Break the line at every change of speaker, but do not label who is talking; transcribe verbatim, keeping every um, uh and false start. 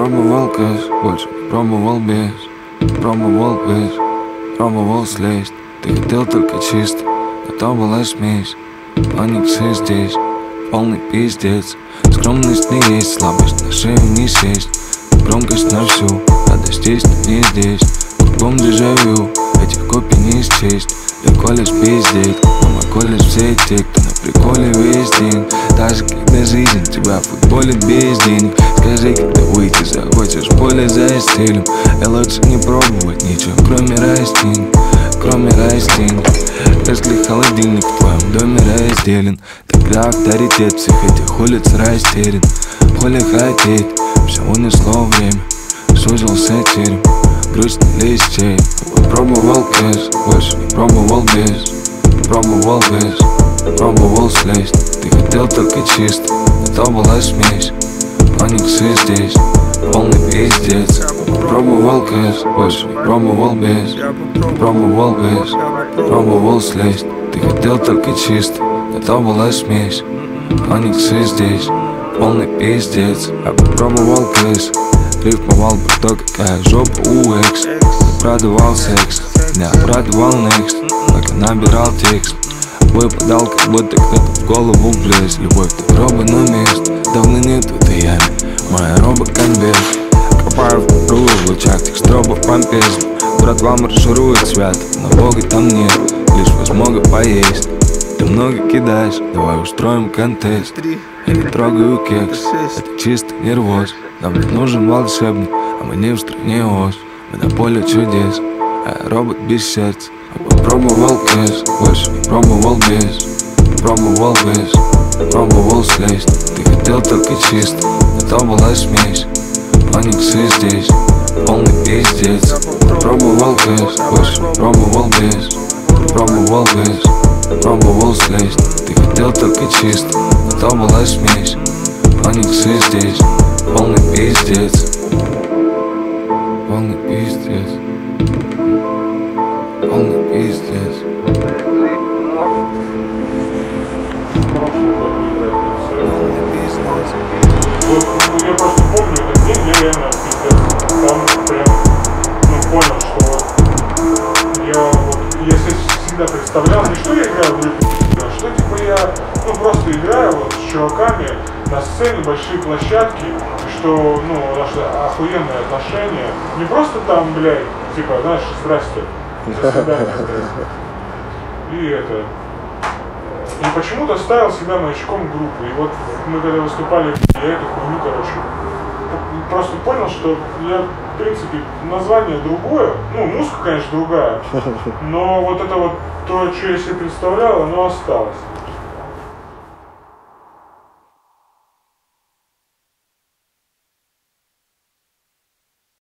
пробовал кэш, больше не пробовал без. Пробовал без, пробовал слезть. Ты хотел только чисто, но то была смесь. Аниксы здесь, полный пиздец. Скромность не есть, слабость на шею не сесть. Громкость на всю, радость есть, но не здесь. Кругом дежавю, этих копий не счесть. Легко лишь пиздеть, но мой колледж все те, кто на приколе весь день. Даже когда жизнь тебя футболит без денег. Скажи, когда выйти захочешь в поле за стилем. Я лучше не пробовать ничего, кроме растений, кроме растений. Если холодильник в твоем доме разделен, тогда авторитет всех этих улиц растерян. Хули хотеть, все унесло время, сузился терем, грусть на листе. Пробовал кэш, больше не пробовал без. Пробовал без, пробовал слезть. Ты хотел только чисто, но то была смесь. Аниксы здесь, полный пиздец. Пробовал кэш, больше не пробовал без. Пробовал без, пробовал слезть. Ты хотел только чисто, но то была смесь. Аниксы здесь, полный пиздец. Я попробовал кэш, рифмовал бы то, какая жопа у экс. Продавал секс, меня продавал next, пока набирал текст. Выпадал, как будто кто-то в голову влез. Любовь так роба на место, давно нет в этой яме. Моя роба конверт, копаю в круг в лучах тех стробов помпезно. Братва марширует свято, но бога там нет, лишь возмога поесть. Ты много кидаешь, давай устроим контест. Я не трогаю кекс, это чисто нервоз. Нам не нужен волшебник, а мы не в стране Оз. Мы на поле чудес, а я робот без сердца. Я попробовал кэш, больше не пробовал без. Пробовал без, пробовал слезть. Ты хотел только чисто, но то была смесь. Аниксы здесь, полный пиздец. Пробовал кэш, больше не пробовал без. Пробовал без, пробовал слезть. Ты хотел только чисто, но то была смесь. Аниксы здесь, полный пиздец. Полный пиздец. Полный пиздец.
Вот, я просто помню этот день, я реально пиздец. Там прям, ну, понял, что вот я вот, я себе всегда представлял, не что я играю в рыбу, а что типа я, ну, просто играю вот с чуваками на сцене, большие площадки, и что, ну, наши охуенные отношения. Не просто там, блядь, типа, знаешь, здрасте, до свидания, здрасте. И это... И почему-то ставил себя маячком группы. И вот мы когда выступали, я эту хуйню, короче, просто понял, что я, в принципе, название другое. Ну, музыка, конечно, другая. Но вот это вот, то, что я себе представлял, оно осталось.